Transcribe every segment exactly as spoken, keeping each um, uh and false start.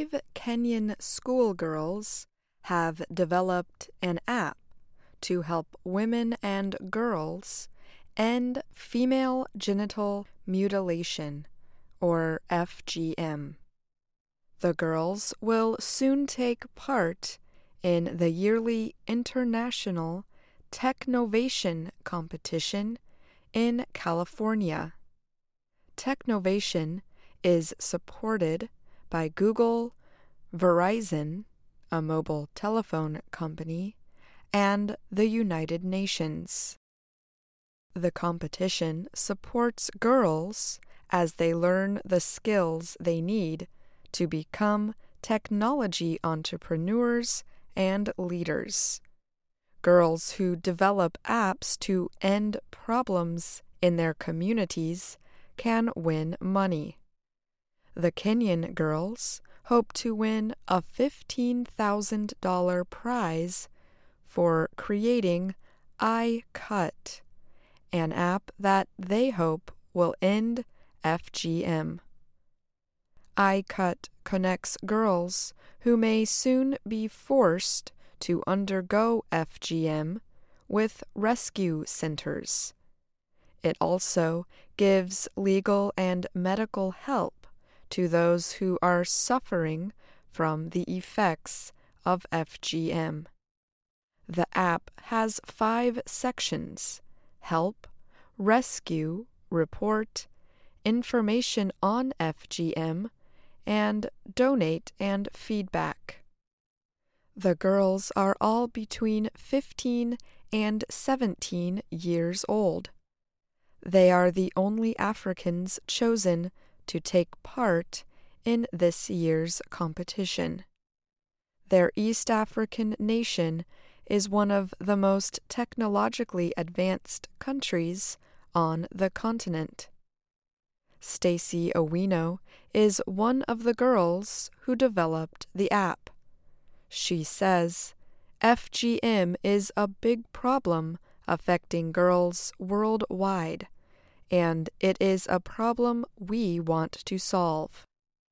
five Kenyan schoolgirls have developed an app to help women and girls end female genital mutilation, or F G M. The girls will soon take part in the yearly International Technovation competition in California. Technovation is supported by Google, Verizon, a mobile telephone company, and the United Nations. The competition supports girls as they learn the skills they need to become technology entrepreneurs and leaders. Girls who develop apps to end problems in their communities can win money. The Kenyan girls hope to win a fifteen thousand dollars prize for creating iCut, an app that they hope will end F G M. iCut connects girls who may soon be forced to undergo F G M with rescue centers. It also gives legal and medical help to those who are suffering from the effects of F G M. The app has five sections: help, rescue, report, information on F G M, and donate and feedback. The girls are all between fifteen and seventeen years old. They are the only Africans chosen to take part in this year's competition. Their East African nation is one of the most technologically advanced countries on the continent. Stacy Owino is one of the girls who developed the app. She says, F G M is a big problem affecting girls worldwide, and it is a problem we want to solve.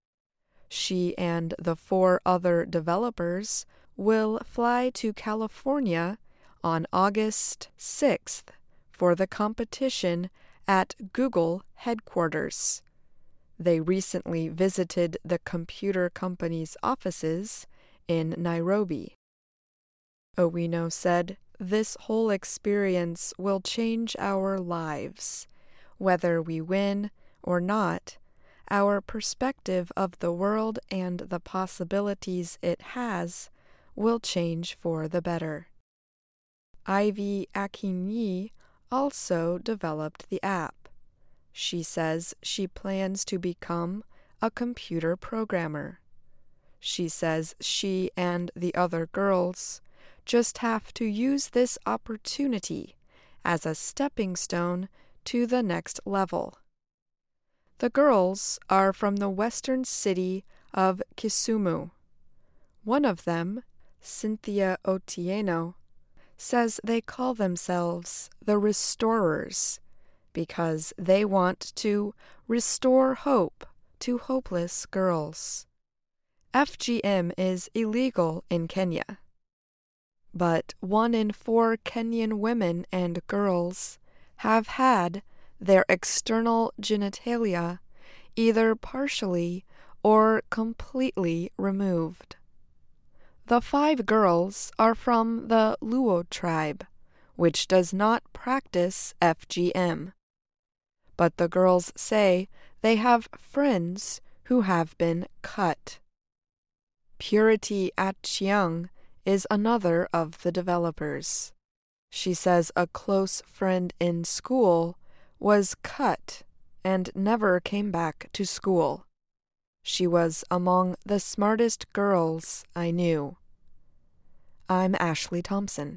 She and the four other developers will fly to California on August sixth for the competition at Google headquarters. They recently visited the computer company's offices in Nairobi. Owino said, "This whole experience will change our lives. Whether we win or not, our perspective of the world and the possibilities it has will change for the better." Ivy Akinyi also developed the app. She says she plans to become a computer programmer. She says she and the other girls just have to use this opportunity as a stepping stone to the next level. The girls are from the western city of Kisumu. One of them, Cynthia Otieno, says they call themselves the Restorers because they want to restore hope to hopeless girls. F G M is illegal in Kenya, but one in four Kenyan women and girls have had their external genitalia either partially or completely removed. The five girls are from the Luo tribe, which does not practice F G M. But the girls say they have friends who have been cut. Purity Achieng is another of the developers. She says a close friend in school was cut and never came back to school. She was among the smartest girls I knew. I'm Ashley Thompson.